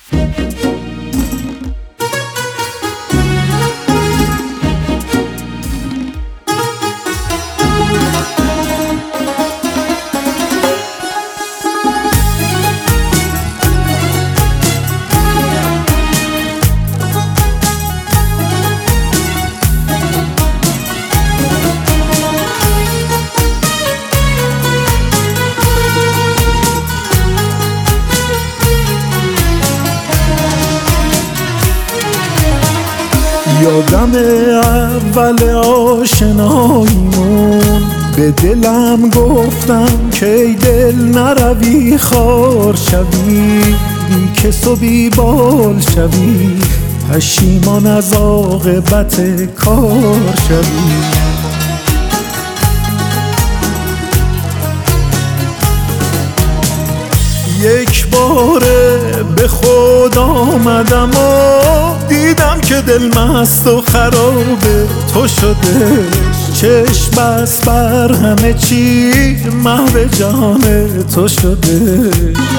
یادم اول آشناییمون به دلم گفتم که ای دل نروی خار شوی، بی کس و بی بال شوی، پشیمان از عاقبت کار شوی. یک باره به خود آمدم و دیدم که دل مست و خرابه تو شده، چشم بس بر همه چی محو جان تو شده.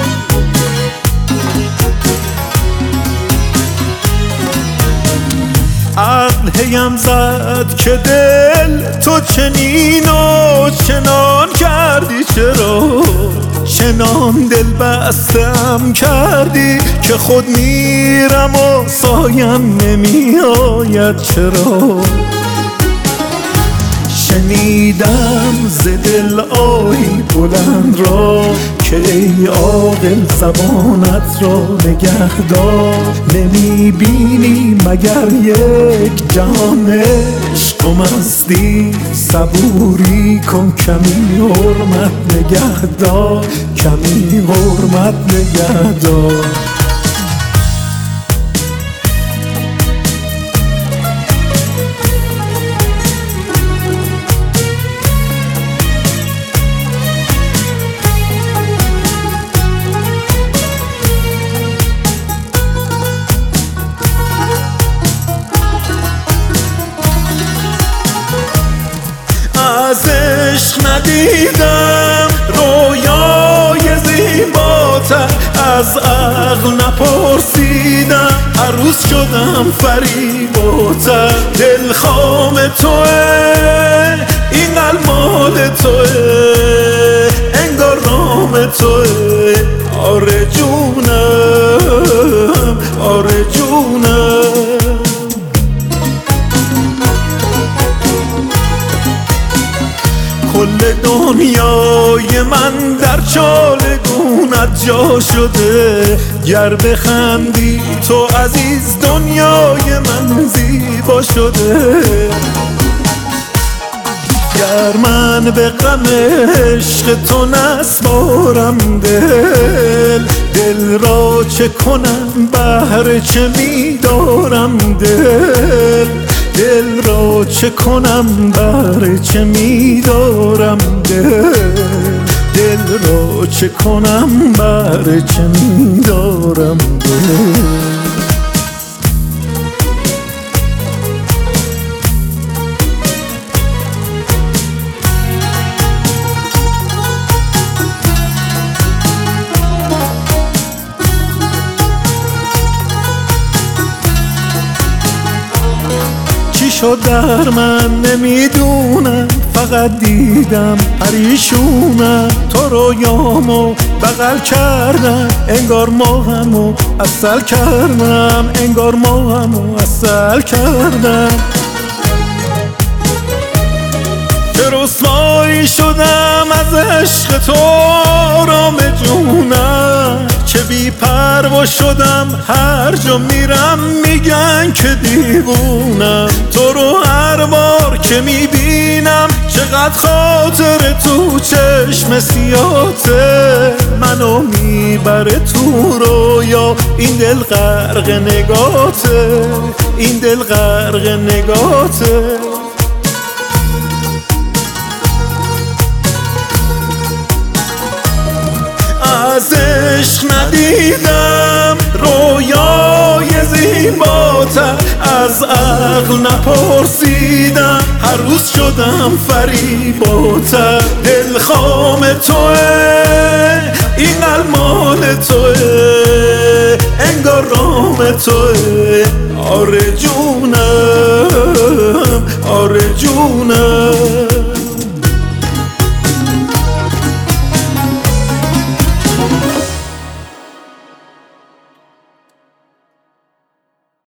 عقل هیم زد که دل تو چنین و چنان کردی، چرا چنان دل بستم کردی که خود میرم و سایم نمی آید، چرا شنیدم ز دل آهی بلند را که ای عاقل زبانت را نگهدار، نمی بینی مگر یک جهان عشق و مستی، صبوری کن کمی حرمت نگهدار، کمی حرمت نگهدار. از عشق ندیدم رویای زیباتر، از عقل نپرسیدم هر روز شدم فریباتر. دل خام توه این قلب مال توه، انگار نام توه، آره جونم آره جونم. کل دنیای من در چالگونت جا شده، گر بخندی تو عزیز دنیای من زیبا شده. گر من به غم عشق تو نسپارم دل را چه کنم بهر چه میدارم دل را چه کنم بهر چه میدارم دل را چه کنم بهر چه میدارم شد در من نمیدونم، فقط دیدم پریشونم، تو رویامو بغل کردم، انگار ماهمو عسل کردم، انگار ماهمو عسل کردم. که رسوایی شدم از عشق تو رام جونم، چه بی پروا شدم هر جا میرم میگن که دیوونم. تو رو هر بار که میبینم چقدر خاطر تو چشم سیاته، منو میبره تو رویا، این دل غرق نگاته، این دل غرق نگاته. از عشق ندیدم رویای زیباتر، از عقل نپرسیدم هر روز شدم فریباتر. دل خام توه این قلب مال توه، انگار توه، آرزو